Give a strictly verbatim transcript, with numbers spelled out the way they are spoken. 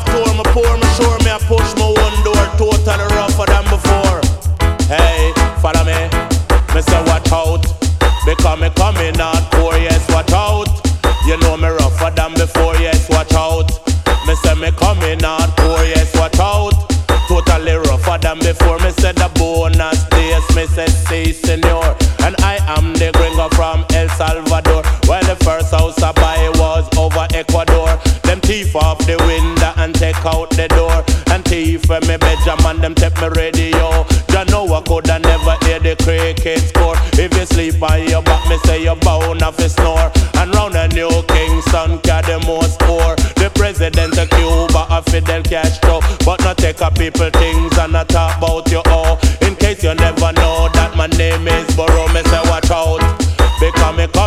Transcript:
off tour, me pour, me sure me I push my one door, totally rougher than before. Hey, follow me, me say watch out, because me coming out poor, yes, watch out. You know me rougher than before, yes, watch out. Me say me coming out poor, yes, watch out. Totally rougher than before, me say the bonus days, me say see senor. And I am the gringo from El Salvador. Well, the first house I buy was over Ecuador. Them thief off the window and take out the door. And thief when me Benjamin, them take me radio. You know I coulda never hear the cricket score. If you sleep on your back, me say you're bound off a snore. And round a New Kingston, carry the most poor. The president of Cuba, a Fidel Castro. But not take a people things and not talk about you all. In case you never know that my name is Burrow, me say watch out, because me